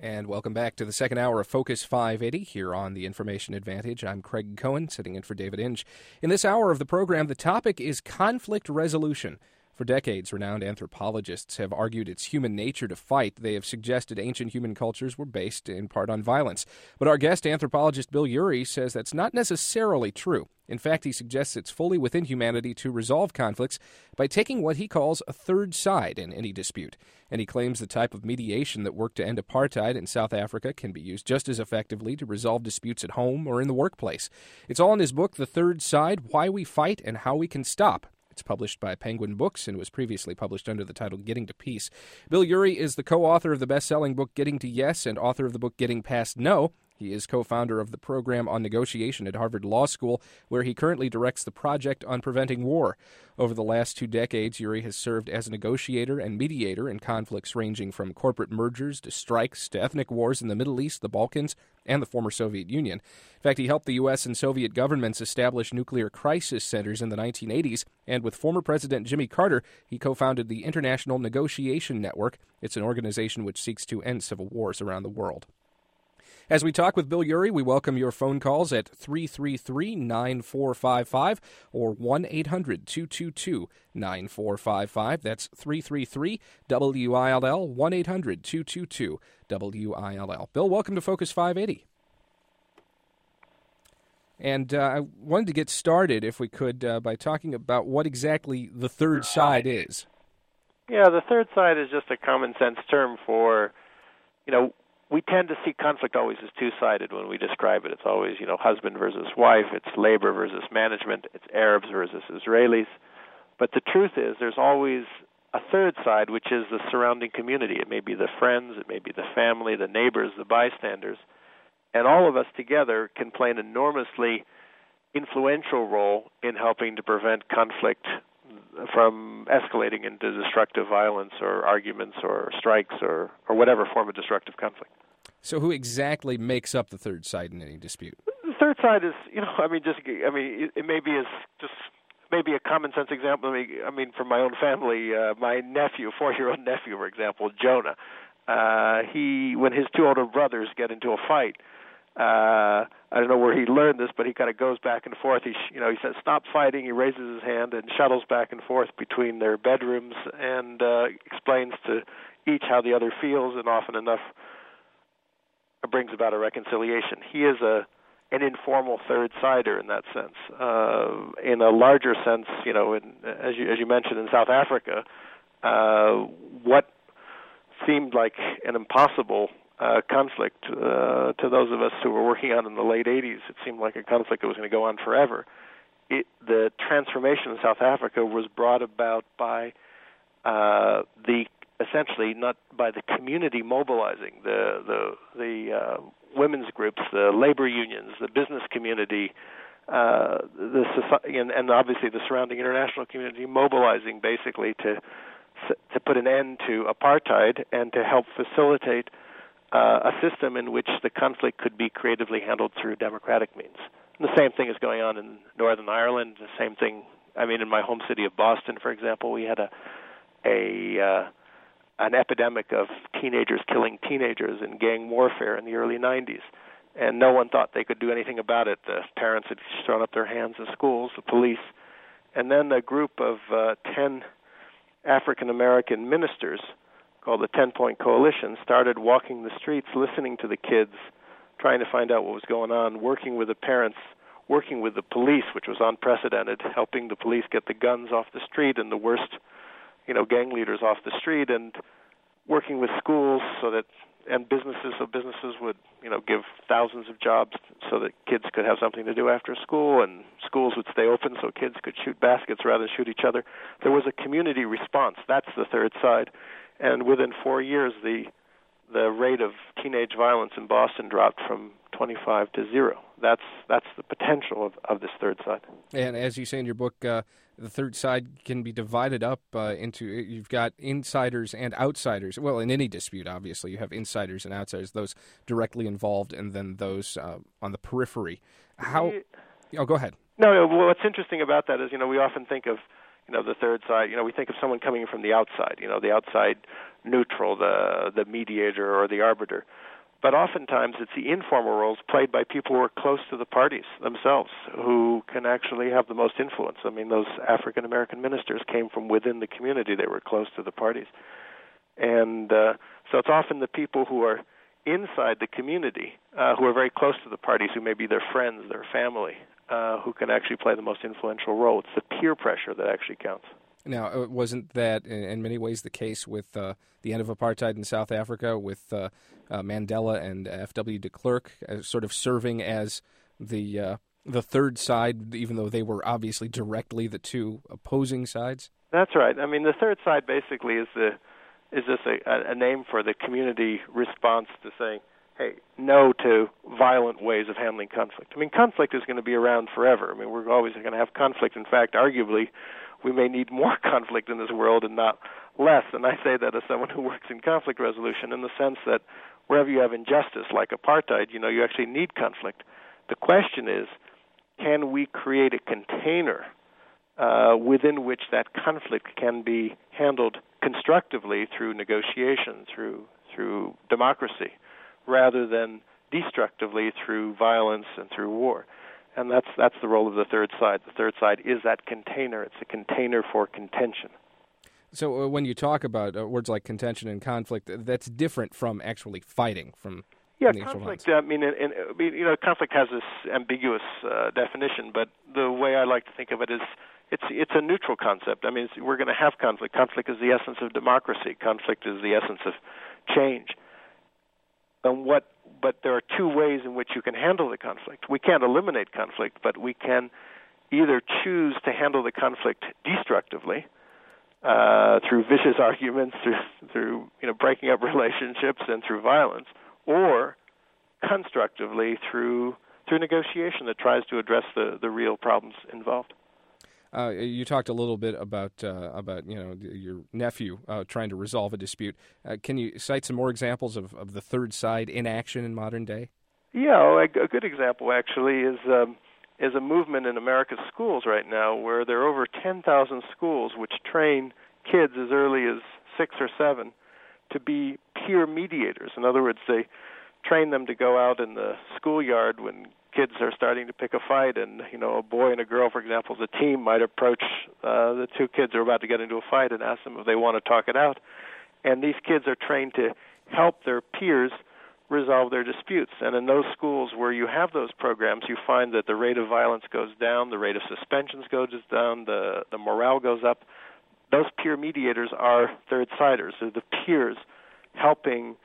And welcome back to the second hour of Focus 580 here on the Information Advantage. I'm Craig Cohen, sitting in for David Inge. In this hour of the program, the topic is conflict resolution. For decades, renowned anthropologists have argued it's human nature to fight. They have suggested ancient human cultures were based in part on violence. But our guest anthropologist Bill Ury says that's not necessarily true. In fact, he suggests it's fully within humanity to resolve conflicts by taking what he calls a third side in any dispute. And he claims the type of mediation that worked to end apartheid in South Africa can be used just as effectively to resolve disputes at home or in the workplace. It's all in his book, The Third Side, Why We Fight and How We Can Stop. It's published by Penguin Books and was previously published under the title Getting to Peace. Bill Ury is the co-author of the best-selling book Getting to Yes and author of the book Getting Past No. He is co-founder of the program on negotiation at Harvard Law School, where he currently directs the Project on Preventing War. Over the last 2 decades, Ury has served as a negotiator and mediator in conflicts ranging from corporate mergers to strikes to ethnic wars in the Middle East, the Balkans, and the former Soviet Union. In fact, he helped the U.S. and Soviet governments establish nuclear crisis centers in the 1980s, and with former President Jimmy Carter, he co-founded the International Negotiation Network. It's an organization which seeks to end civil wars around the world. As we talk with Bill Ury, we welcome your phone calls at 333-9455 or 1-800-222-9455. That's 333-WILL, 1-800-222-WILL. Bill, welcome to Focus 580. And I wanted to get started, if we could, by talking about what exactly the third side is. Yeah, the third side is just a common sense term for, we tend to see conflict always as two-sided when we describe it. It's always, husband versus wife, it's labor versus management, it's Arabs versus Israelis. But the truth is there's always a third side, which is the surrounding community. It may be the friends, it may be the family, the neighbors, the bystanders. And all of us together can play an enormously influential role in helping to prevent conflict from escalating into destructive violence or arguments or strikes or whatever form of destructive conflict. So who exactly makes up the third side in any dispute? The third side is, it may be maybe a common sense example. From my own family, my nephew, 4-year-old nephew, for example, Jonah, when his 2 older brothers get into a fight, I don't know where he learned this, but he kind of goes back and forth. He says, "Stop fighting." He raises his hand and shuttles back and forth between their bedrooms and explains to each how the other feels, and often enough brings about a reconciliation. He is an informal third-sider in that sense. In a larger sense, as you mentioned in South Africa, what seemed like an impossible conflict to those of us who were working on in the late 80s. It seemed like a conflict that was going to go on forever. The transformation in South Africa was brought about by essentially not by the community mobilizing, the women's groups, the labor unions, the business community, the society, and obviously the surrounding international community mobilizing basically to put an end to apartheid and to help facilitate a system in which the conflict could be creatively handled through democratic means. And the same thing is going on in Northern Ireland. The same thing, in my home city of Boston, for example, we had an epidemic of teenagers killing teenagers in gang warfare in the early 90s. And no one thought they could do anything about it. The parents had thrown up their hands in schools, the police. And then a group of 10 African-American ministers called the 10-Point Coalition started walking the streets, listening to the kids, trying to find out what was going on, working with the parents, working with the police, which was unprecedented, helping the police get the guns off the street and the worst, gang leaders off the street, and working with schools and businesses, so businesses would, give thousands of jobs so that kids could have something to do after school, and schools would stay open so kids could shoot baskets rather than shoot each other. There was a community response. That's the third side. And within 4 years, the rate of teenage violence in Boston dropped from 25 to 0. That's the potential of this third side. And as you say in your book, the third side can be divided up into, you've got insiders and outsiders. Well, in any dispute, obviously, you have insiders and outsiders, those directly involved, and then those on the periphery. Go ahead. No, what's interesting about that is, we often think of, the third side, we think of someone coming from the outside, the outside neutral, the mediator or the arbiter. But oftentimes it's the informal roles played by people who are close to the parties themselves, who can actually have the most influence. I mean, those African American ministers came from within the community. They were close to the parties. And so it's often the people who are inside the community, who are very close to the parties, who may be their friends, their family, who can actually play the most influential role. It's the peer pressure that actually counts. Now, wasn't that in many ways the case with the end of apartheid in South Africa, with Mandela and F.W. de Klerk sort of serving as the third side, even though they were obviously directly the two opposing sides? That's right. I mean, the third side basically is just a name for the community response to saying, hey, no to violent ways of handling conflict. I mean, conflict is going to be around forever. I mean, we're always going to have conflict. In fact, arguably, we may need more conflict in this world and not less. And I say that as someone who works in conflict resolution, in the sense that wherever you have injustice, like apartheid, you actually need conflict. The question is, can we create a container within which that conflict can be handled constructively through negotiation, through democracy, rather than destructively through violence and through war? And that's the role of the third side. The third side is that container. It's a container for contention. So when you talk about words like contention and conflict, that's different from actually fighting. Conflict. I mean, conflict has this ambiguous definition, but the way I like to think of it is it's a neutral concept. I mean, we're going to have conflict. Conflict is the essence of democracy. Conflict is the essence of change. But there are two ways in which you can handle the conflict. We can't eliminate conflict, but we can either choose to handle the conflict destructively through vicious arguments, through breaking up relationships, and through violence, or constructively through negotiation that tries to address the real problems involved. You talked a little bit about your nephew trying to resolve a dispute. Can you cite some more examples of the third side in action in modern day? Yeah, a good example actually is a movement in America's schools right now, where there are over 10,000 schools which train kids as early as 6 or 7 to be peer mediators. In other words, they train them to go out in the schoolyard when kids are starting to pick a fight, and a boy and a girl, for example, as a team might approach the two kids who are about to get into a fight and ask them if they want to talk it out. And these kids are trained to help their peers resolve their disputes. And in those schools where you have those programs, you find that the rate of violence goes down, the rate of suspensions goes down, the morale goes up. Those peer mediators are third-siders. They're the peers helping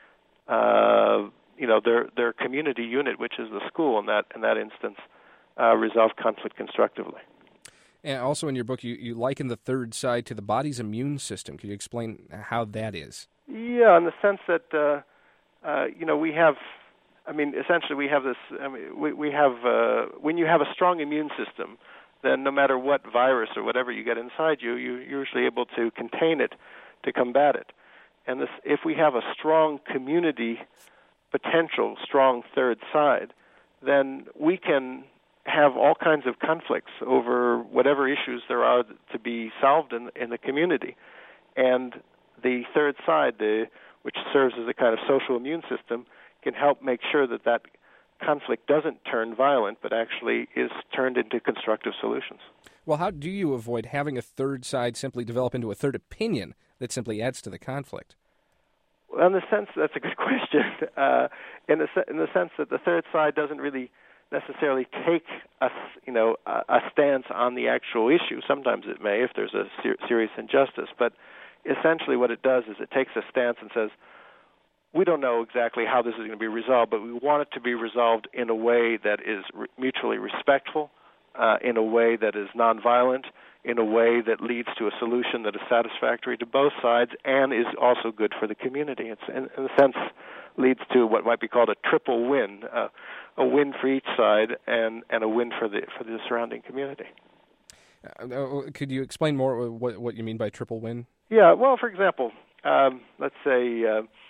their community unit, which is the school in that instance, resolve conflict constructively. And also in your book, you liken the third side to the body's immune system. Can you explain how that is? Yeah, in the sense that we have. I mean, essentially, we have this. I mean, we have when you have a strong immune system, then no matter what virus or whatever you get inside you, you're usually able to contain it, to combat it. And if we have a strong community potential, strong third side, then we can have all kinds of conflicts over whatever issues there are to be solved in the community. And the third side, which serves as a kind of social immune system, can help make sure that conflict doesn't turn violent, but actually is turned into constructive solutions. Well, how do you avoid having a third side simply develop into a third opinion that simply adds to the conflict? Well, in the sense, that's a good question. In the sense that the third side doesn't really necessarily take a stance on the actual issue. Sometimes it may, if there's a serious injustice. But essentially, what it does is it takes a stance and says, we don't know exactly how this is going to be resolved, but we want it to be resolved in a way that is mutually respectful, in a way that is nonviolent, in a way that leads to a solution that is satisfactory to both sides and is also good for the community. It's, in a sense, leads to what might be called a triple win, a win for each side and a win for the surrounding community. Could you explain more what you mean by triple win? Yeah, well, for example, let's say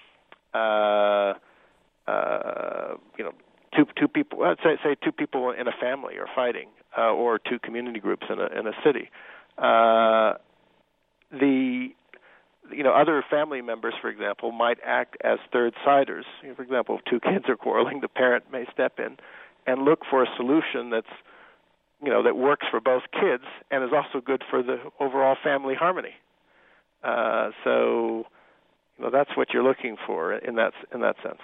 two people. Let's say two people in a family are fighting, or two community groups in a city. other family members, for example, might act as third-siders. For example, if two kids are quarreling, the parent may step in and look for a solution that works for both kids and is also good for the overall family harmony. So that's what you're looking for in that sense.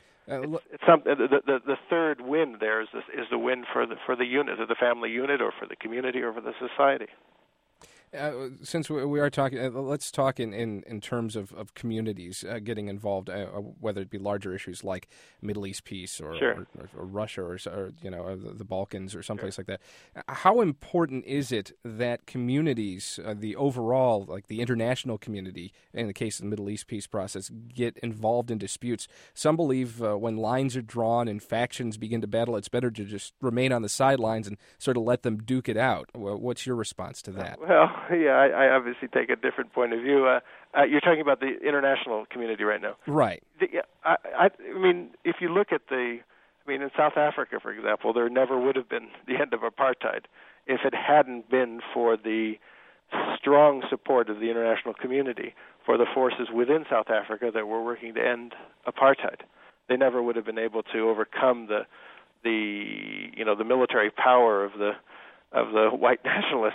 The third win there is the win for the unit, or the family unit, or for the community, or for the society. Since we are talking, let's talk in terms of communities getting involved, whether it be larger issues like Middle East peace or Russia or the Balkans or someplace like that. How important is it that communities, the overall, like the international community, in the case of the Middle East peace process, get involved in disputes? Some believe when lines are drawn and factions begin to battle, it's better to just remain on the sidelines and sort of let them duke it out. What's your response to that? Well, yeah, I obviously take a different point of view. You're talking about the international community right now. Right. I mean, if you look at in South Africa, for example, there never would have been the end of apartheid if it hadn't been for the strong support of the international community for the forces within South Africa that were working to end apartheid. They never would have been able to overcome the military power of the white nationalists.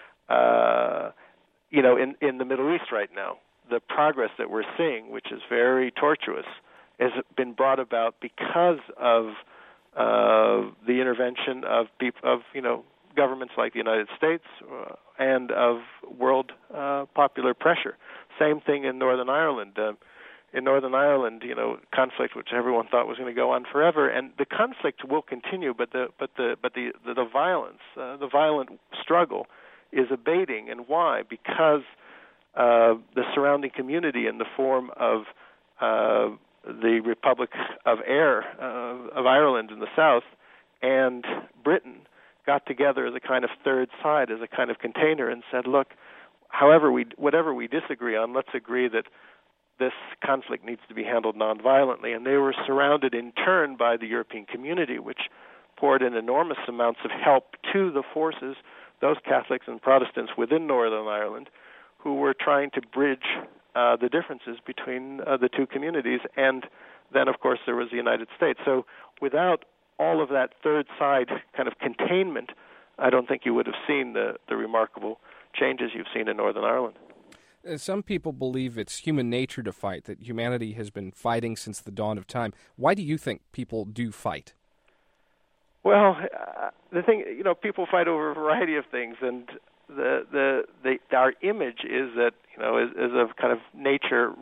In the Middle East right now, the progress that we're seeing, which is very tortuous, has been brought about because of the intervention of governments like the United States and of world popular pressure. Same thing in Northern Ireland. In Northern Ireland, conflict which everyone thought was going to go on forever, and the conflict will continue, but the violence, the violent struggle, is abating. And why? Because the surrounding community, in the form of the Republic of Ireland in the south, and Britain, got together as a kind of third side, as a kind of container, and said, look, whatever we disagree on, let's agree that this conflict needs to be handled nonviolently. And they were surrounded in turn by the European community, which poured in enormous amounts of help to the forces, those Catholics and Protestants within Northern Ireland, who were trying to bridge the differences between the two communities. And then, of course, there was the United States. So without all of that third side kind of containment, I don't think you would have seen the remarkable changes you've seen in Northern Ireland. Some people believe it's human nature to fight, that humanity has been fighting since the dawn of time. Why do you think people do fight? Well, the thing, people fight over a variety of things, and our image is that, is of kind of nature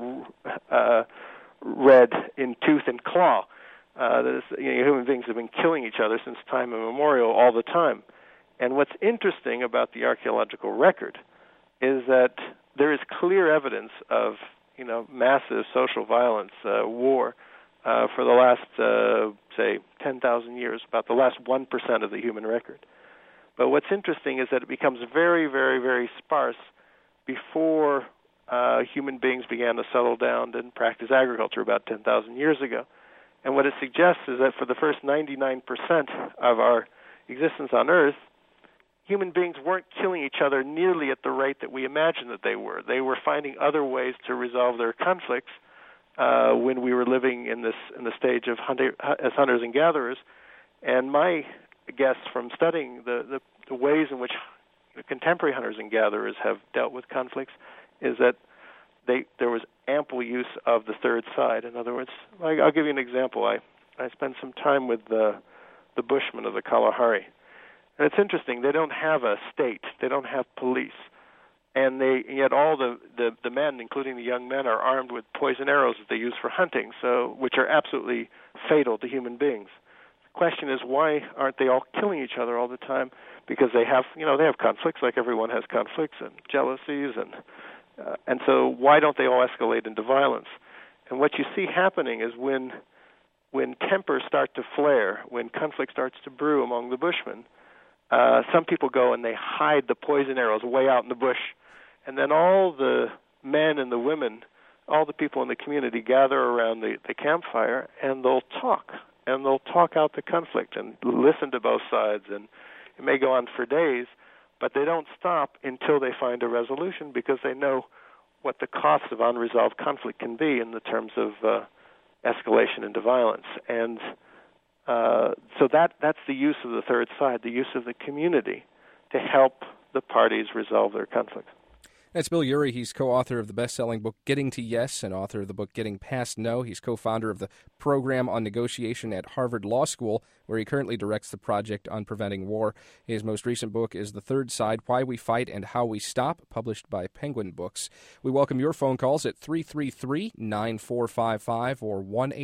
red in tooth and claw. Human beings have been killing each other since time immemorial all the time. And what's interesting about the archaeological record is that there is clear evidence of, massive social violence, war, for the last, say, 10,000 years, about the last 1% of the human record. But what's interesting is that it becomes very, very, very sparse before human beings began to settle down and practice agriculture about 10,000 years ago. And what it suggests is that for the first 99% of our existence on Earth, human beings weren't killing each other nearly at the rate that we imagined that they were. They were finding other ways to resolve their conflicts when we were living in the stage of as hunters and gatherers. And my guess from studying the ways in which contemporary hunters and gatherers have dealt with conflicts is that there was ample use of the third side. In other words, I'll give you an example. I spent some time with the Bushmen of the Kalahari. And it's interesting, they don't have a state, they don't have police. And yet all the men, including the young men, are armed with poison arrows that they use for hunting, which are absolutely fatal to human beings. The question is, why aren't they all killing each other all the time? Because they have conflicts, like everyone has conflicts and jealousies, and so why don't they all escalate into violence? And what you see happening is when tempers start to flare, when conflict starts to brew among the Bushmen, some people go and they hide the poison arrows way out in the bush, and then all the men and the women, all the people in the community gather around the campfire, and they'll talk out the conflict and listen to both sides, and it may go on for days, but they don't stop until they find a resolution, because they know what the costs of unresolved conflict can be in the terms of escalation into violence. And so that's the use of the third side, the use of the community to help the parties resolve their conflicts. That's Bill Ury. He's co-author of the best-selling book Getting to Yes and author of the book Getting Past No. He's co-founder of the program on negotiation at Harvard Law School, where he currently directs the Project on Preventing War. His most recent book is The Third Side, Why We Fight and How We Stop, published by Penguin Books. We welcome your phone calls at 333-9455 or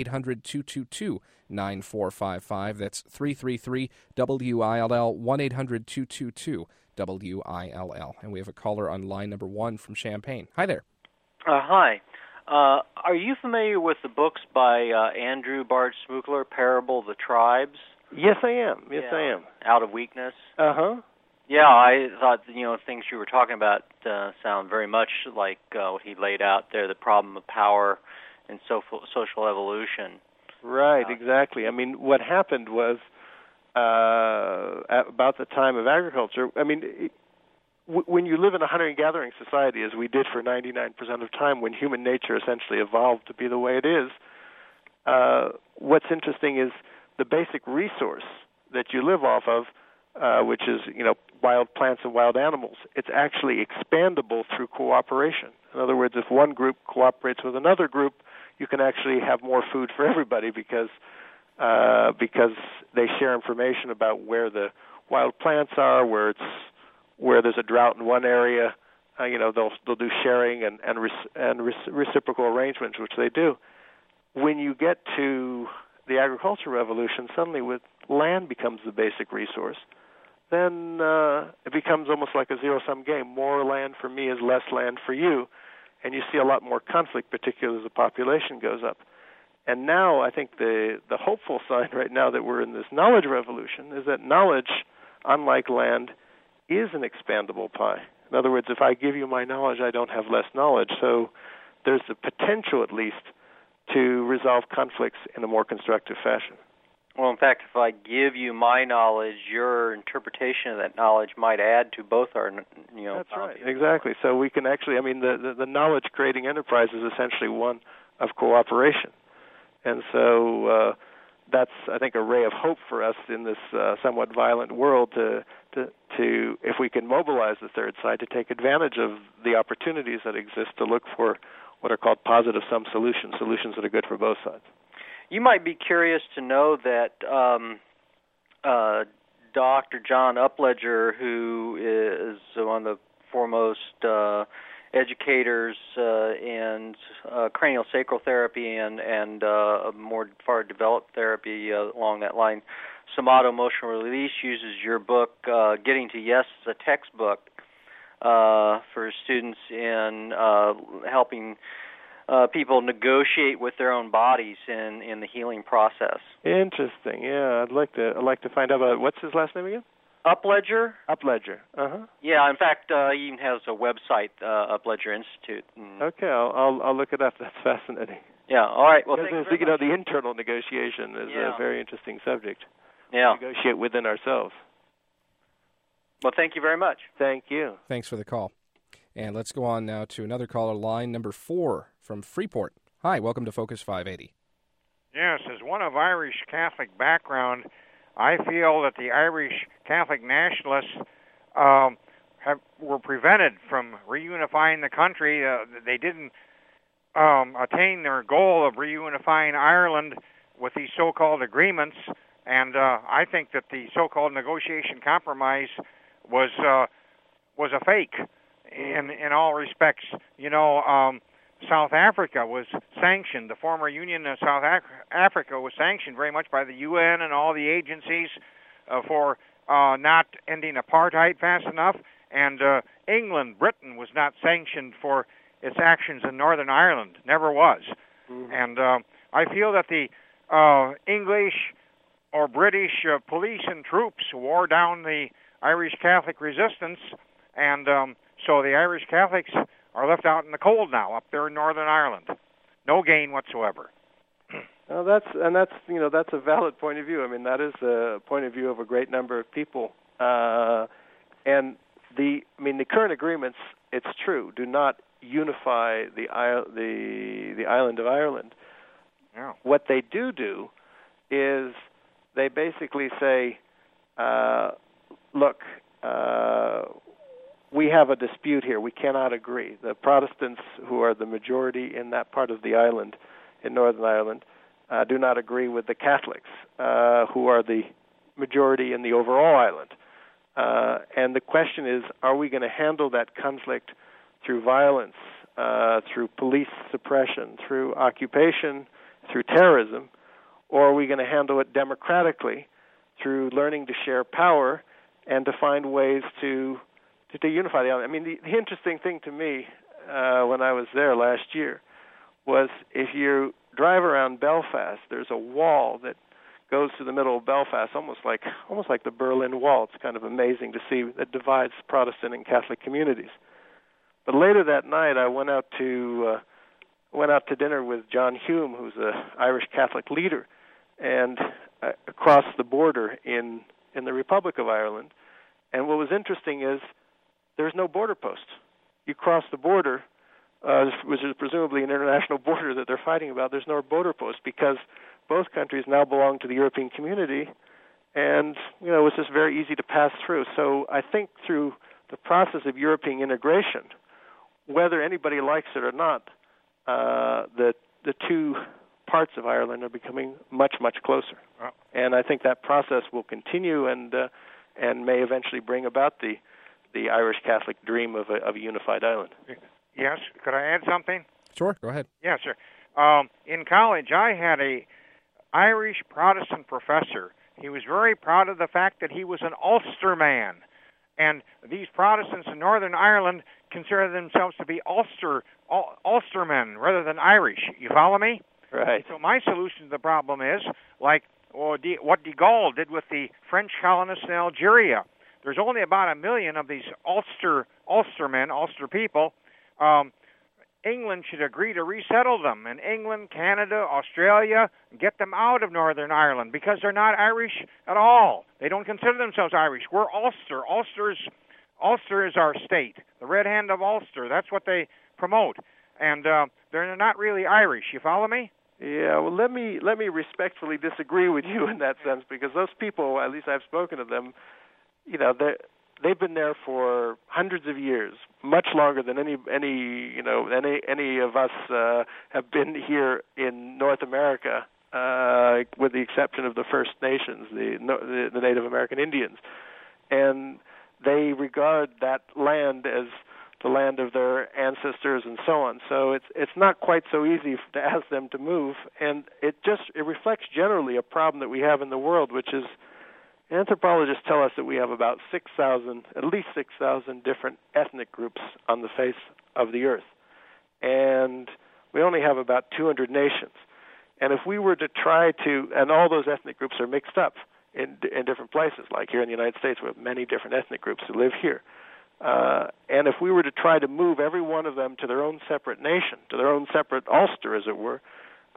1-800-222-9455. That's 333-WILL, 1-800-222-WILL. And we have a caller on line number 1 from Champaign. Hi there. Hi. Are you familiar with the books by Andrew Bart Smoukler, Parable of the Tribes? Yes, I am. I am. Out of Weakness? Uh-huh. Yeah, I thought, things you were talking about sound very much like what he laid out there, the problem of power and social evolution. Right, exactly. I mean, what happened was about the time of agriculture, when you live in a hunter-gathering society, as we did for 99% of time, when human nature essentially evolved to be the way it is, what's interesting is the basic resource that you live off of, which is, wild plants and wild animals, it's actually expandable through cooperation. In other words, if one group cooperates with another group, you can actually have more food for everybody because they share information about where the wild plants are, where there's a drought in one area. They'll do sharing and reciprocal arrangements, which they do. When you get to the agricultural revolution, suddenly with land becomes the basic resource. Then it becomes almost like a zero-sum game. More land for me is less land for you, and you see a lot more conflict, particularly as the population goes up. And now I think the hopeful sign right now that we're in this knowledge revolution is that knowledge, unlike land, is an expandable pie. In other words, if I give you my knowledge, I don't have less knowledge. So there's the potential, at least, to resolve conflicts in a more constructive fashion. Well, in fact, if I give you my knowledge, your interpretation of that knowledge might add to both our, That's right, exactly. So we can actually, the knowledge-creating enterprise is essentially one of cooperation. And so that's, I think, a ray of hope for us in this somewhat violent world to if we can mobilize the third side to take advantage of the opportunities that exist to look for what are called positive-sum solutions that are good for both sides. You might be curious to know that Dr. John Upledger, who is one of the foremost educators in craniosacral therapy and more far developed therapy along that line, Somato Emotional Release, uses your book, Getting to Yes, as a textbook for students in helping people negotiate with their own bodies in the healing process. Interesting. Yeah, I'd like to find out about what's his last name again? Upledger. Uh-huh. Yeah, in fact, he even has a website, Upledger Institute. Okay, I'll look it up. That's fascinating. Yeah. All right. Well, the internal negotiation is a very interesting subject. Yeah. Negotiate within ourselves. Well, thank you very much. Thank you. Thanks for the call. And let's go on now to another caller, line number 4 from Freeport. Hi, welcome to Focus 580. Yes, as one of Irish Catholic background, I feel that the Irish Catholic nationalists were prevented from reunifying the country. They didn't attain their goal of reunifying Ireland with these so-called agreements, and I think that the so-called negotiation compromise was a fake in all respects. South Africa was sanctioned. The former Union of South Africa was sanctioned very much by the UN and all the agencies for not ending apartheid fast enough. And Britain was not sanctioned for its actions in Northern Ireland, never was. Mm-hmm. And I feel that the English or British police and troops wore down the Irish Catholic resistance, and so the Irish Catholics are left out in the cold now up there in Northern Ireland. No gain whatsoever. Well, that's a valid point of view. I mean, that is the point of view of a great number of people. And the current agreements, it's true, do not unify the island of Ireland. Yeah. What they do is they basically say, look, we have a dispute here. We cannot agree. The Protestants, who are the majority in that part of the island, in Northern Ireland, do not agree with the Catholics, who are the majority in the overall island. And the question is, are we going to handle that conflict through violence, through police suppression, through occupation, through terrorism, or are we going to handle it democratically through learning to share power and to find ways to unify the island? I mean, the interesting thing to me when I was there last year was if you drive around Belfast, there's a wall that goes to the middle of Belfast, almost like the Berlin Wall. It's kind of amazing to see that divides Protestant and Catholic communities. But later that night, I went out to dinner with John Hume, who's an Irish Catholic leader, and across the border in the Republic of Ireland. And what was interesting is there's no border post. You cross the border, which is presumably an international border that they're fighting about. There's no border post because both countries now belong to the European community, and it's just very easy to pass through. So I think through the process of European integration, whether anybody likes it or not, the two parts of Ireland are becoming much, much closer. Wow. And I think that process will continue and may eventually bring about the Irish Catholic dream of a unified island. Yes, could I add something? Sure, go ahead. Yes, sir. In college, I had a Irish Protestant professor. He was very proud of the fact that he was an Ulsterman. And these Protestants in Northern Ireland consider themselves to be Ulstermen rather than Irish. You follow me? Right. So my solution to the problem is, like what de Gaulle did with the French colonists in Algeria. There's only about 1 million of these Ulstermen, Ulster people. England should agree to resettle them, and England, Canada, Australia, get them out of Northern Ireland because they're not Irish at all. They don't consider themselves Irish. We're Ulster. Ulster is our state, the Red Hand of Ulster. That's what they promote, and they're not really Irish. You follow me? Yeah. Well, let me respectfully disagree with you in that sense, because those people, at least I've spoken to them, they've been there for hundreds of years, much longer than any of us have been here in North America, with the exception of the First Nations, the Native American Indians, and they regard that land as the land of their ancestors and so on. So it's not quite so easy to ask them to move, and it reflects generally a problem that we have in the world, which is anthropologists tell us that we have about at least 6,000 different ethnic groups on the face of the earth, and we only have about 200 nations. And if we were to try to, and all those ethnic groups are mixed up in different places, like here in the United States, we have many different ethnic groups who live here. And if we were to try to move every one of them to their own separate nation, to their own separate Ulster, as it were,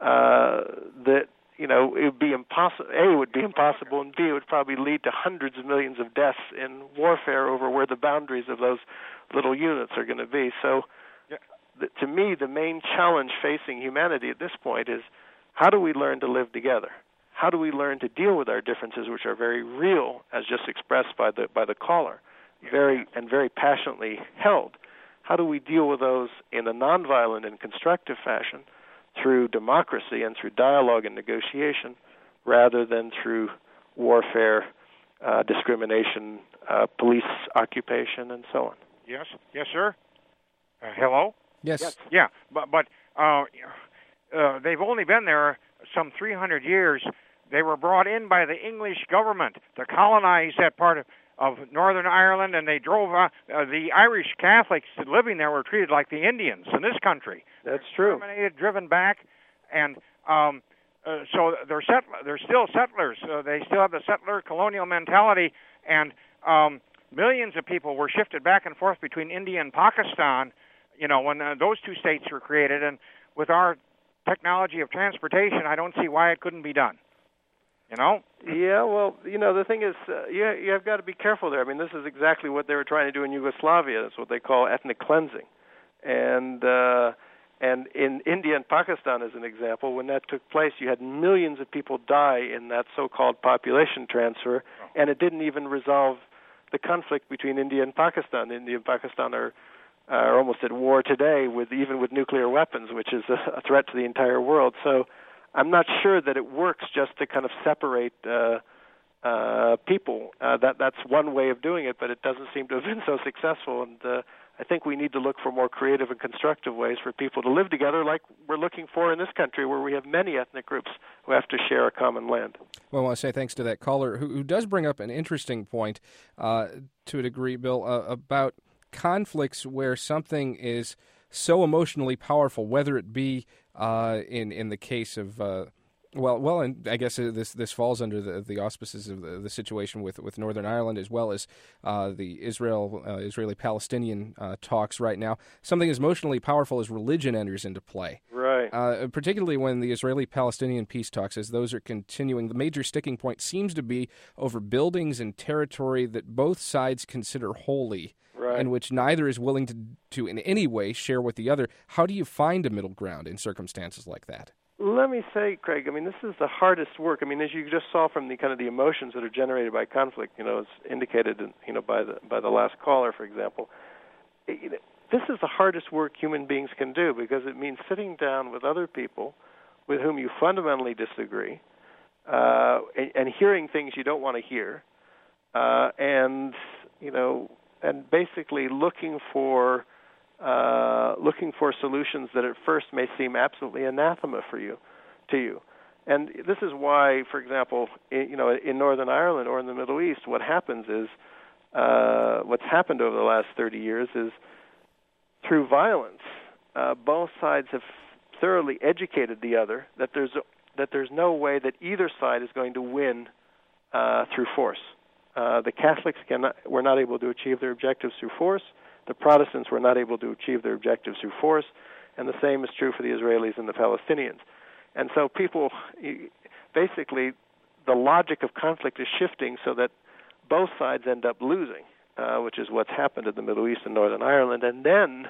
it would be impossible. A, it would be impossible, and B, it would probably lead to hundreds of millions of deaths in warfare over where the boundaries of those little units are going to be. So, to me, the main challenge facing humanity at this point is, how do we learn to live together? How do we learn to deal with our differences, which are very real, as just expressed by the caller, very passionately held? How do we deal with those in a nonviolent and constructive fashion, through democracy and through dialogue and negotiation, rather than through warfare, discrimination, police occupation, and so on? Yes, sir. Hello. Yes. Yeah, but they've only been there some 300 years. They were brought in by the English government to colonize that part of Northern Ireland, and they drove the Irish Catholics living there were treated like the Indians in this country. That's true. Terminated, driven back, and so they're still settlers. They still have the settler colonial mentality, and millions of people were shifted back and forth between India and Pakistan. When those two states were created, and with our technology of transportation, I don't see why it couldn't be done. Yeah, well, the thing is, you have got to be careful there. I mean, this is exactly what they were trying to do in Yugoslavia. That's what they call ethnic cleansing. And in India and Pakistan, as an example, when that took place, you had millions of people die in that so-called population transfer, and it didn't even resolve the conflict between India and Pakistan. India and Pakistan are almost at war today, even with nuclear weapons, which is a threat to the entire world. So I'm not sure that it works just to kind of separate people. That's one way of doing it, but it doesn't seem to have been so successful. And I think we need to look for more creative and constructive ways for people to live together like we're looking for in this country, where we have many ethnic groups who have to share a common land. Well, I want to say thanks to that caller who does bring up an interesting point to a degree, Bill, about conflicts where something is so emotionally powerful, whether it be in the case of and I guess this falls under the auspices of the situation with Northern Ireland, as well as the Israeli-Palestinian talks right now. Something as emotionally powerful as religion enters into play. Right. Particularly when the Israeli-Palestinian peace talks, as those are continuing, the major sticking point seems to be over buildings and territory that both sides consider holy, right, and which neither is willing to in any way share with the other. How do you find a middle ground in circumstances like that? Let me say, Craig, I mean, this is the hardest work. I mean, as you just saw from the kind of the emotions that are generated by conflict, as indicated, by the last caller, for example. This is the hardest work human beings can do, because it means sitting down with other people with whom you fundamentally disagree, and hearing things you don't want to hear, and basically looking for solutions that at first may seem absolutely anathema to you. And this is why, for example, in Northern Ireland or in the Middle East, what happens is, what's happened over the last 30 years is, through violence, both sides have thoroughly educated the other that there's no way that either side is going to win through force. The Catholics were not able to achieve their objectives through force. The Protestants were not able to achieve their objectives through force, and the same is true for the Israelis and the Palestinians. And so basically, the logic of conflict is shifting so that both sides end up losing, which is what's happened in the Middle East and Northern Ireland. And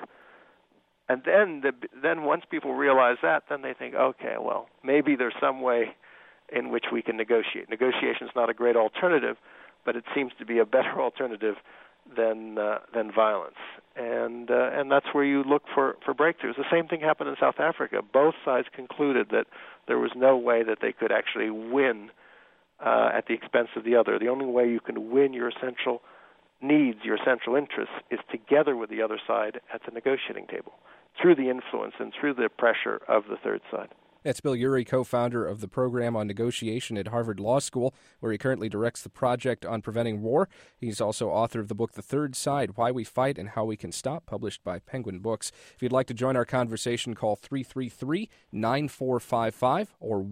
then once people realize that, then they think, okay, well, maybe there's some way in which we can negotiate. Negotiation is not a great alternative, but it seems to be a better alternative than violence, and that's where you look for breakthroughs. The same thing happened in South Africa. Both sides concluded that there was no way that they could actually win at the expense of the other. The only way you can win your essential needs, your essential interests, is together with the other side at the negotiating table, through the influence and through the pressure of the third side. That's Bill Ury, co-founder of the program on negotiation at Harvard Law School, where he currently directs the Project on Preventing War. He's also author of the book The Third Side, Why We Fight and How We Can Stop, published by Penguin Books. If you'd like to join our conversation, call 333-9455 or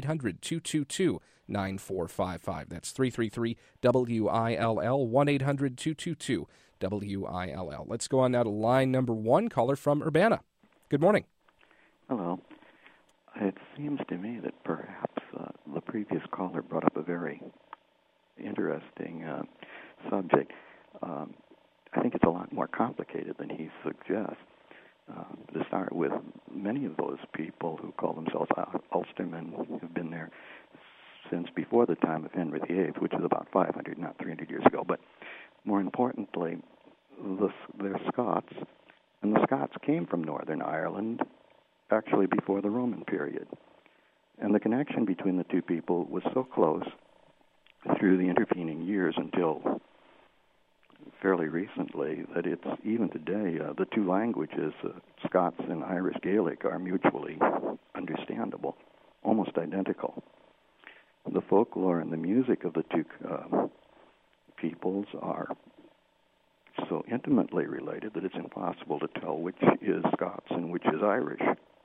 1-800-222-9455. That's 333-WILL, 1-800-222-WILL. Let's go on now to line number one, caller from Urbana. Good morning. Hello. It seems to me that perhaps the previous caller brought up a very interesting subject. I think it's a lot more complicated than he suggests. To start with, many of those people who call themselves Ulstermen have been there since before the time of Henry VIII, which is about 500, not 300 years ago. But more importantly, they're Scots, and the Scots came from Northern Ireland actually before the Roman period. And the connection between the two people was so close through the intervening years until fairly recently that it's even today, the two languages, Scots and Irish Gaelic, are mutually understandable, almost identical. The folklore and the music of the two peoples are so intimately related that it's impossible to tell which is Scots and which is Irish.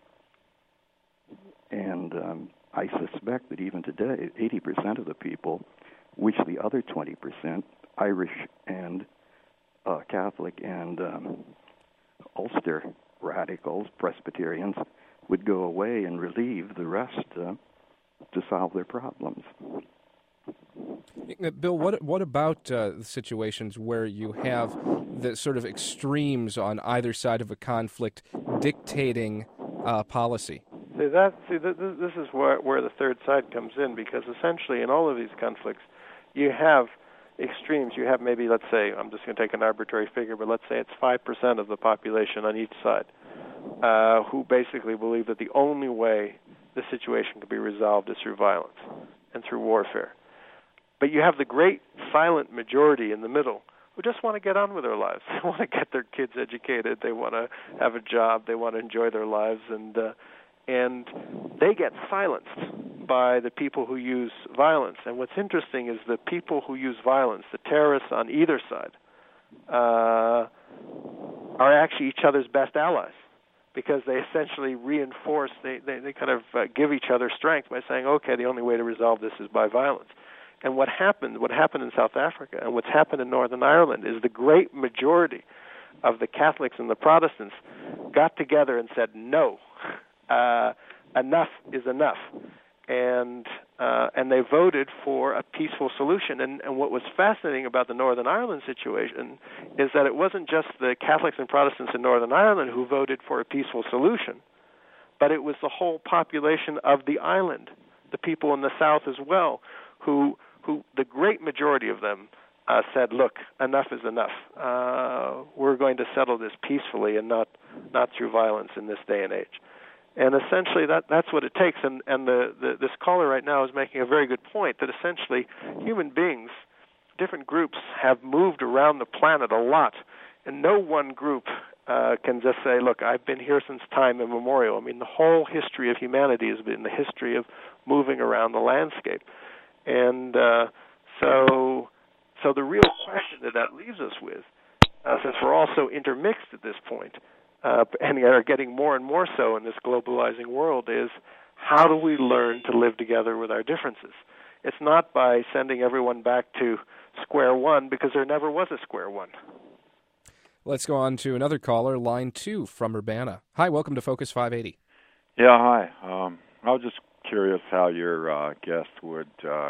And I suspect that even today, 80% of the people, which the other 20%, Irish and Catholic and Ulster radicals, Presbyterians, would go away and relieve the rest to solve their problems. Bill, what about the situations where you have the sort of extremes on either side of a conflict dictating policy? This is where the third side comes in, because essentially in all of these conflicts, you have extremes. You have maybe, let's say, I'm just going to take an arbitrary figure, but let's say it's 5% of the population on each side who basically believe that the only way the situation can be resolved is through violence and through warfare. But you have the great silent majority in the middle who just want to get on with their lives. They want to get their kids educated. They want to have a job. They want to enjoy their lives, and they get silenced by the people who use violence. And what's interesting is the people who use violence, the terrorists on either side, are actually each other's best allies, because they essentially reinforce, they kind of give each other strength by saying, okay, the only way to resolve this is by violence. And what happened in South Africa and what's happened in Northern Ireland is the great majority of the Catholics and the Protestants got together and said, no, enough is enough. And they voted for a peaceful solution. And what was fascinating about the Northern Ireland situation is that it wasn't just the Catholics and Protestants in Northern Ireland who voted for a peaceful solution, but it was the whole population of the island, the people in the south as well, who the great majority of them said, look, enough is enough. We're going to settle this peacefully and not through violence in this day and age. And essentially that's what it takes. And this caller right now is making a very good point, that essentially human beings, different groups, have moved around the planet a lot. And no one group can just say, look, I've been here since time immemorial. I mean, the whole history of humanity has been the history of moving around the landscape. And so the real question that leaves us with, since we're all so intermixed at this point, and are getting more and more so in this globalizing world, is how do we learn to live together with our differences? It's not by sending everyone back to square one, because there never was a square one. Let's go on to another caller, line 2 from Urbana. Hi, welcome to Focus 580. Yeah, hi. I was just curious how your guest would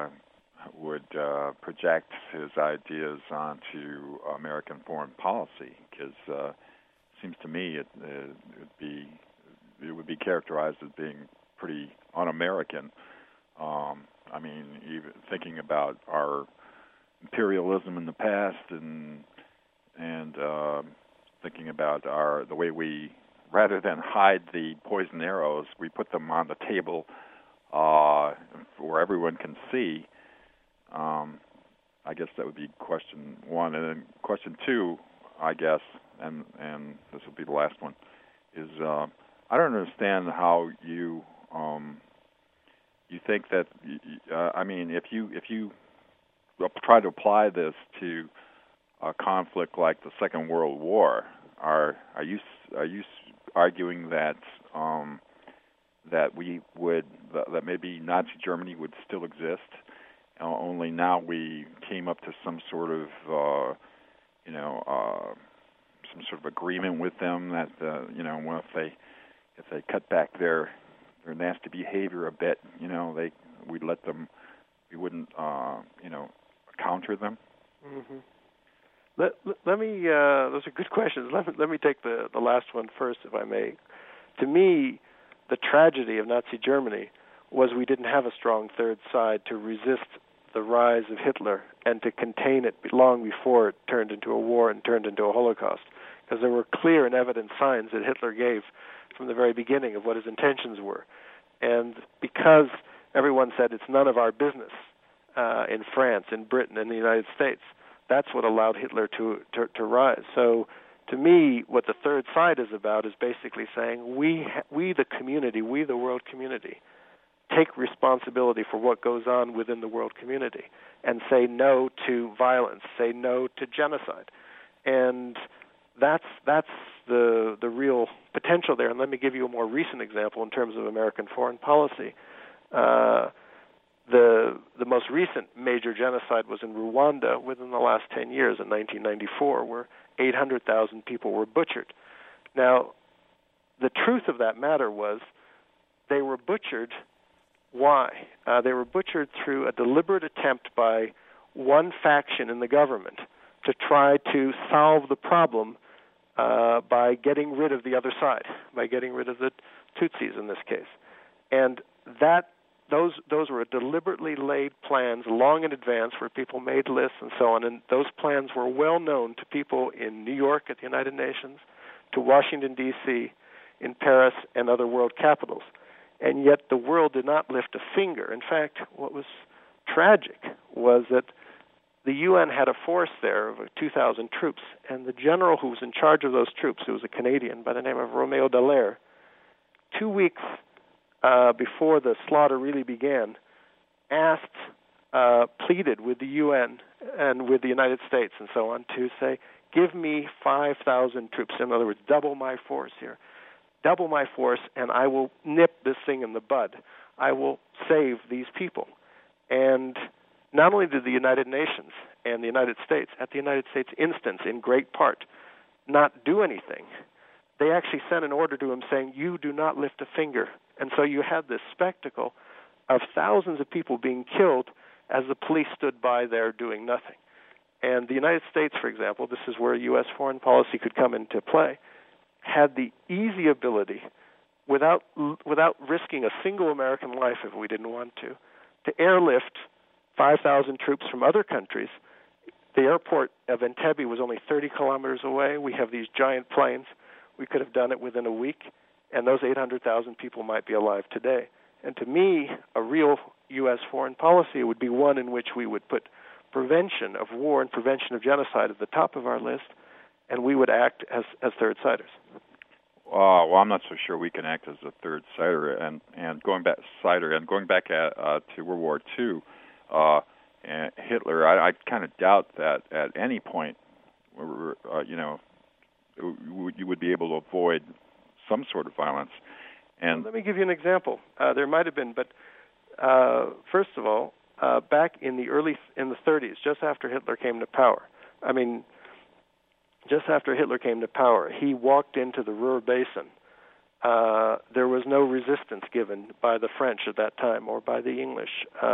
project his ideas onto American foreign policy, because it seems to me it would be characterized as being pretty un-American. I mean, even thinking about our imperialism in the past, and thinking about the way we, rather than hide the poison arrows, we put them on the table where everyone can see. I guess that would be question one. And then question two, I guess, and this will be the last one, is I don't understand how you think that, I mean, if you try to apply this to a conflict like the Second World War, are you arguing that that maybe Nazi Germany would still exist, only now we came up to some sort of some sort of agreement with them that well, if they cut back their nasty behavior a bit, we'd let them, we wouldn't counter them. Mm-hmm. Let me those are good questions. Let me take the last one first, if I may. To me, the tragedy of Nazi Germany was we didn't have a strong third side to resist the rise of Hitler and to contain it long before it turned into a war and turned into a Holocaust, because there were clear and evident signs that Hitler gave from the very beginning of what his intentions were. And because everyone said it's none of our business in France, in Britain, in the United States, that's what allowed Hitler to rise. So to me, what the third side is about is basically saying we the community, we the world community, take responsibility for what goes on within the world community and say no to violence, say no to genocide. And that's the real potential there. And let me give you a more recent example in terms of American foreign policy. The most recent major genocide was in Rwanda within the last 10 years in 1994, where 800,000 people were butchered. Now, the truth of that matter was they were butchered. Why? They were butchered through a deliberate attempt by one faction in the government to try to solve the problem by getting rid of the other side, by getting rid of the Tutsis in this case. And those were deliberately laid plans long in advance where people made lists and so on, and those plans were well known to people in New York at the United Nations, to Washington, D.C., in Paris, and other world capitals. And yet the world did not lift a finger. In fact, what was tragic was that the UN had a force there of 2,000 troops, and the general who was in charge of those troops, who was a Canadian by the name of Roméo Dallaire, 2 weeks before the slaughter really began, pleaded with the UN and with the United States and so on to say, give me 5,000 troops. In other words, double my force here. Double my force, and I will nip this thing in the bud. I will save these people. And not only did the United Nations and the United States, at the United States instance, in great part, not do anything, they actually sent an order to him saying, you do not lift a finger. And so you had this spectacle of thousands of people being killed as the police stood by there doing nothing. And the United States, for example, this is where U.S. foreign policy could come into play, had the easy ability, without risking a single American life if we didn't want to airlift 5,000 troops from other countries. The airport of Entebbe was only 30 kilometers away. We have these giant planes. We could have done it within a week, and those 800,000 people might be alive today. And to me, a real U.S. foreign policy would be one in which we would put prevention of war and prevention of genocide at the top of our list, and we would act as third-siders. Well, I'm not so sure we can act as a third-sider. And going back to World War II, and Hitler, I kind of doubt that at any point, you would be able to avoid some sort of violence. And let me give you an example. There might have been, but first of all, back in the 30s, just after Hitler came to power, he walked into the Ruhr Basin. There was no resistance given by the French at that time or by the English.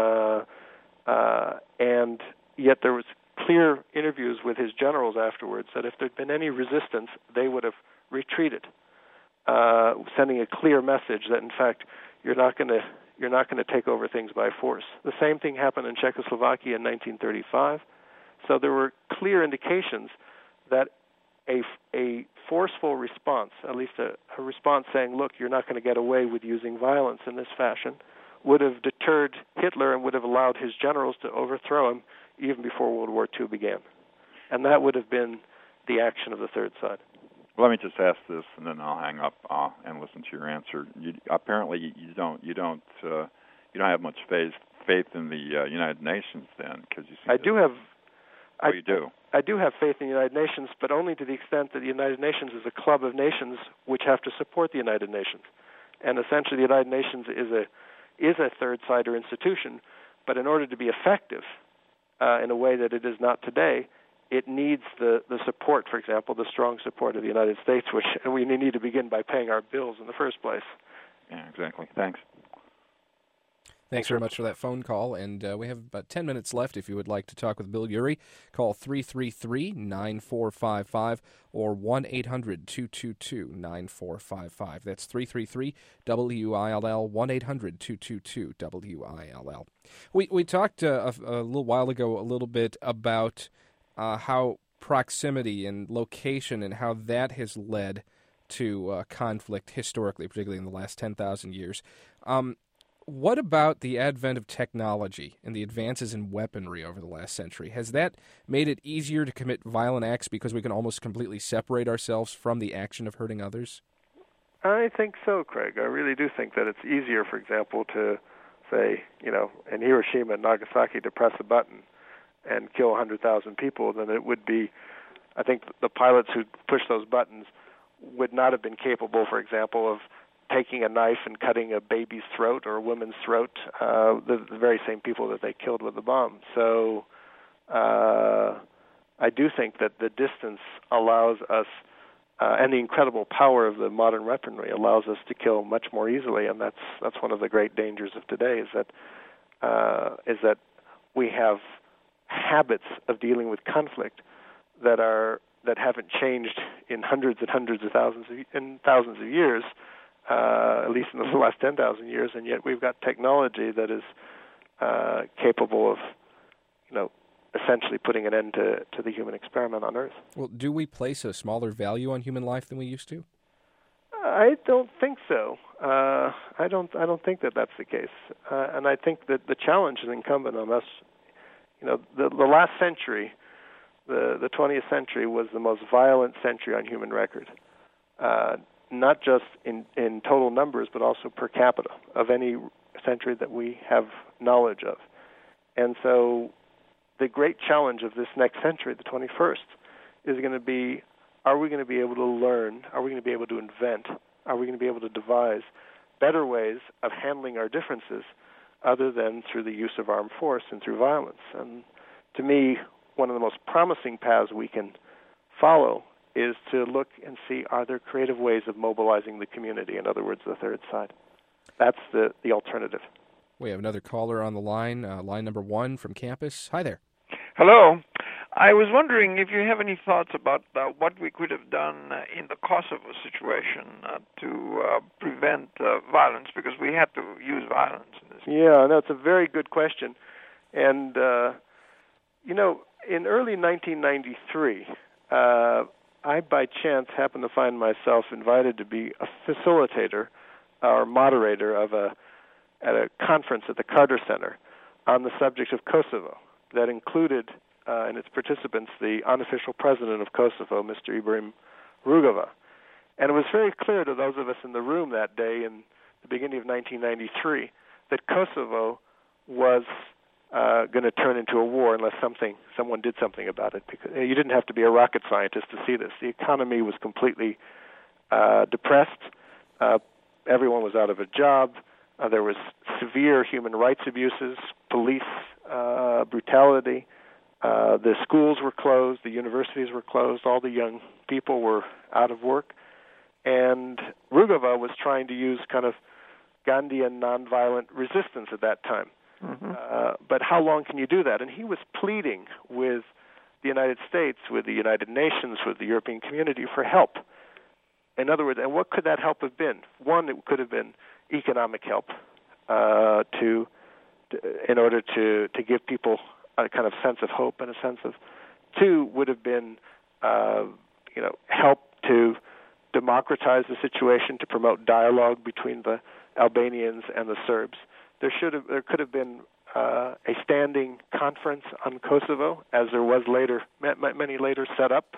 And yet there was clear interviews with his generals afterwards that if there had been any resistance, they would have retreated, sending a clear message that, in fact, you're not going to take over things by force. The same thing happened in Czechoslovakia in 1935. So there were clear indications that a forceful response, at least a response saying, look, you're not going to get away with using violence in this fashion, would have deterred Hitler and would have allowed his generals to overthrow him even before World War II began. And that would have been the action of the third side. Let me just ask this, and then I'll hang up and listen to your answer. Apparently, you don't have much faith in the United Nations, then, because you seem you do. I do have faith in the United Nations, but only to the extent that the United Nations is a club of nations which have to support the United Nations. And essentially, the United Nations is a third-sider institution, but in order to be effective in a way that it is not today, it needs the support, for example, the strong support of the United States, which we need to begin by paying our bills in the first place. Yeah, exactly. Thanks. Thanks very much for that phone call, and we have about 10 minutes left. If you would like to talk with Bill Ury, call 333-9455 or 1-800-222-9455. That's 333-WILL, 1-800-222-WILL. We talked a little while ago a little bit about how proximity and location and how that has led to conflict historically, particularly in the last 10,000 years. What about the advent of technology and the advances in weaponry over the last century? Has that made it easier to commit violent acts because we can almost completely separate ourselves from the action of hurting others? I think so, Craig. I really do think that it's easier, for example, to say, in Hiroshima and Nagasaki, to press a button and kill 100,000 people than it would be. I think the pilots who pushed those buttons would not have been capable, for example, of taking a knife and cutting a baby's throat or a woman's throat, the very same people that they killed with the bomb. So I do think that the distance allows us, and the incredible power of the modern weaponry allows us to kill much more easily, and that's one of the great dangers of today, is that we have habits of dealing with conflict that haven't changed in hundreds and hundreds of thousands of years, at least in the last 10,000 years, and yet we've got technology that is capable of, essentially putting an end to the human experiment on Earth. Well, do we place a smaller value on human life than we used to? I don't think so. I don't think that that's the case, and I think that the challenge is incumbent on us. The last century, the 20th century, was the most violent century on human record, not just in total numbers, but also per capita of any century that we have knowledge of. And so the great challenge of this next century, the 21st, is going to be, are we going to be able to learn, are we going to be able to invent, are we going to be able to devise better ways of handling our differences other than through the use of armed force and through violence? And to me, one of the most promising paths we can follow is to look and see, are there creative ways of mobilizing the community, in other words, the third side. That's the alternative. We have another caller on the line, line number 1 from campus. Hi there. Hello. I was wondering if you have any thoughts about what we could have done in the Kosovo situation to prevent violence, because we had to use violence in this. Yeah, no, it's a very good question. And, in early 1993, I, by chance, happened to find myself invited to be a facilitator or moderator at a conference at the Carter Center on the subject of Kosovo that included in its participants the unofficial president of Kosovo, Mr. Ibrahim Rugova. And it was very clear to those of us in the room that day in the beginning of 1993 that Kosovo was going to turn into a war unless someone did something about it. Because you didn't have to be a rocket scientist to see this. The economy was completely depressed. Everyone was out of a job. There was severe human rights abuses, police brutality. The schools were closed. The universities were closed. All the young people were out of work. And Rugova was trying to use kind of Gandhian nonviolent resistance at that time. Mm-hmm. But how long can you do that? And he was pleading with the United States, with the United Nations, with the European community for help. In other words, and what could that help have been? One, it could have been economic help in order to give people a kind of sense of hope and a sense of. Two would have been help to democratize the situation, to promote dialogue between the Albanians and the Serbs. There could have been a standing conference on Kosovo, as there was later, many later set up,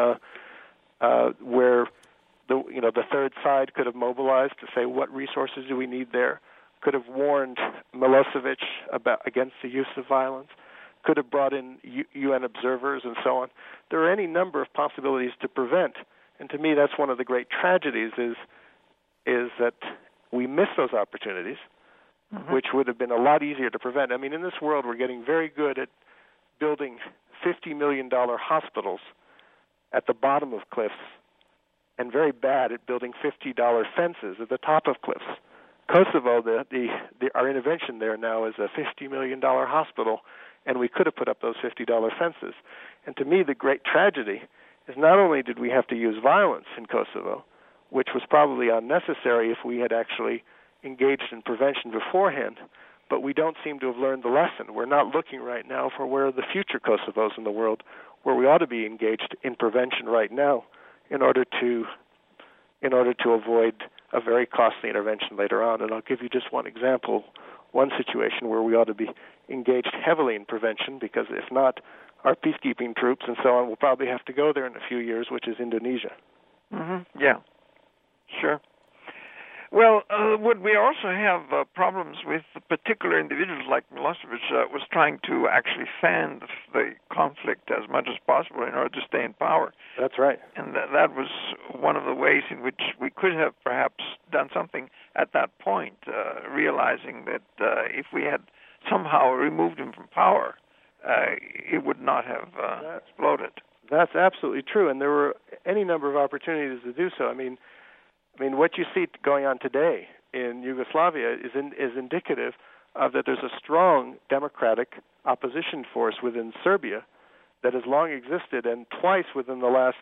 where the third side could have mobilized to say, what resources do we need there? Could have warned Milosevic against the use of violence. Could have brought in UN observers and so on. There are any number of possibilities to prevent. And to me, that's one of the great tragedies is that we miss those opportunities, mm-hmm. which would have been a lot easier to prevent. I mean, in this world, we're getting very good at building $50 million hospitals at the bottom of cliffs and very bad at building $50 fences at the top of cliffs. Kosovo, our intervention there now is a $50 million hospital, and we could have put up those $50 fences. And to me, the great tragedy is not only did we have to use violence in Kosovo, which was probably unnecessary if we had actually engaged in prevention beforehand, but we don't seem to have learned the lesson. We're not looking right now for where are the future Kosovos in the world, where we ought to be engaged in prevention right now in order to avoid a very costly intervention later on. And I'll give you just one example, one situation where we ought to be engaged heavily in prevention, because if not, our peacekeeping troops and so on will probably have to go there in a few years, which is Indonesia. Mm-hmm. Yeah, sure. Well, would we also have problems with particular individuals like Milosevic was trying to actually fan the conflict as much as possible in order to stay in power? That's right. And that was one of the ways in which we could have perhaps done something at that point, realizing that if we had somehow removed him from power, it would not have exploded. That's absolutely true, and there were any number of opportunities to do so. I mean, what you see going on today in Yugoslavia is indicative that there's a strong democratic opposition force within Serbia that has long existed, and twice within the last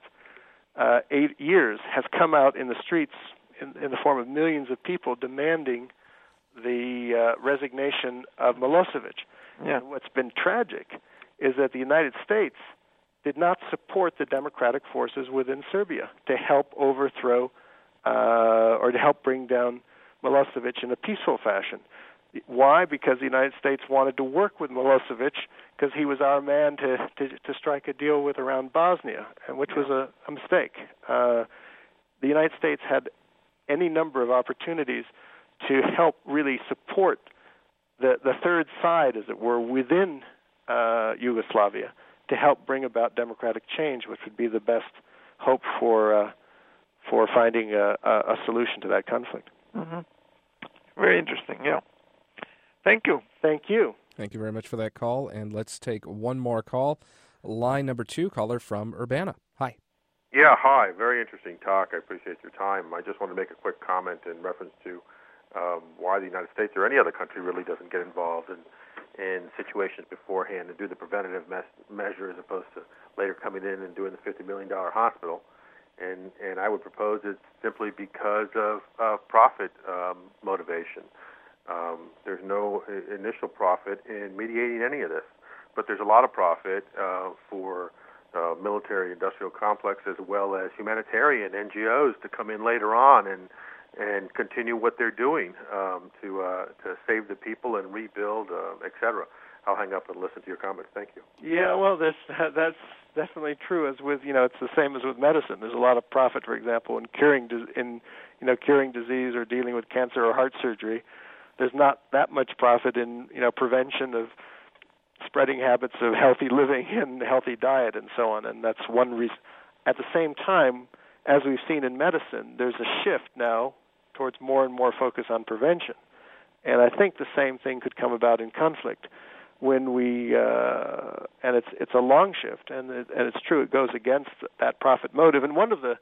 8 years has come out in the streets in the form of millions of people demanding the resignation of Milosevic. Yeah. And what's been tragic is that the United States did not support the democratic forces within Serbia to help overthrow or to help bring down Milosevic in a peaceful fashion. Why? Because the United States wanted to work with Milosevic because he was our man to strike a deal with around Bosnia, which was a mistake. The United States had any number of opportunities to help really support the third side, as it were, within Yugoslavia to help bring about democratic change, which would be the best hope for finding a solution to that conflict. Mm-hmm. Very interesting, yeah. Thank you. Thank you. Thank you very much for that call, and let's take one more call. Line number 2, caller from Urbana. Hi. Yeah, hi. Very interesting talk. I appreciate your time. I just want to make a quick comment in reference to why the United States or any other country really doesn't get involved in situations beforehand and do the preventative measure as opposed to later coming in and doing the $50 million hospital. And I would propose it's simply because of profit motivation. There's no initial profit in mediating any of this, but there's a lot of profit for military-industrial complex as well as humanitarian NGOs to come in later on and continue what they're doing to save the people and rebuild, etc. I'll hang up and listen to your comments. Thank you. Yeah, well, that's definitely true. As with it's the same as with medicine. There's a lot of profit, for example, in curing disease or dealing with cancer or heart surgery. There's not that much profit in prevention of spreading habits of healthy living and healthy diet and so on. And that's one reason. At the same time, as we've seen in medicine, there's a shift now towards more and more focus on prevention. And I think the same thing could come about in conflict when we and it's a long shift, and it's true, it goes against that profit motive. And one of the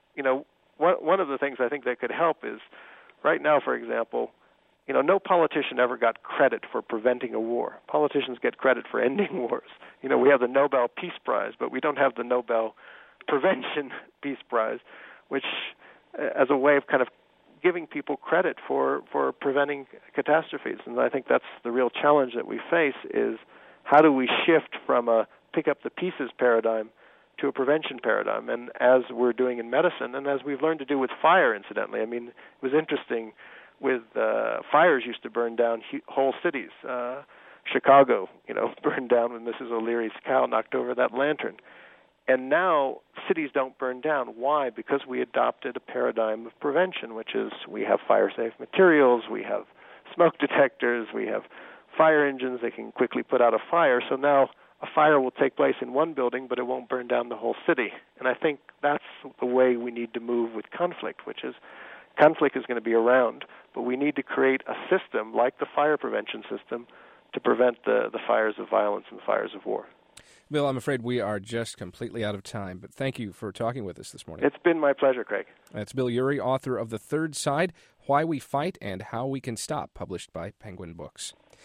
one of the things I think that could help is right now, for example, no politician ever got credit for preventing a war. Politicians get credit for ending wars. We have the Nobel Peace Prize, but we don't have the Nobel Prevention Peace Prize, which as a way of kind of giving people credit for preventing catastrophes. And I think that's the real challenge that we face is how do we shift from a pick-up-the-pieces paradigm to a prevention paradigm. And as we're doing in medicine, and as we've learned to do with fire, incidentally, I mean, it was interesting with fires used to burn down whole cities. Chicago, burned down when Mrs. O'Leary's cow knocked over that lantern. And now cities don't burn down. Why? Because we adopted a paradigm of prevention, which is we have fire-safe materials, we have smoke detectors, we have fire engines that can quickly put out a fire. So now a fire will take place in one building, but it won't burn down the whole city. And I think that's the way we need to move with conflict, which is conflict is going to be around, but we need to create a system like the fire prevention system to prevent the fires of violence and the fires of war. Bill, I'm afraid we are just completely out of time, but thank you for talking with us this morning. It's been my pleasure, Craig. That's Bill Ury, author of The Third Side, Why We Fight and How We Can Stop, published by Penguin Books.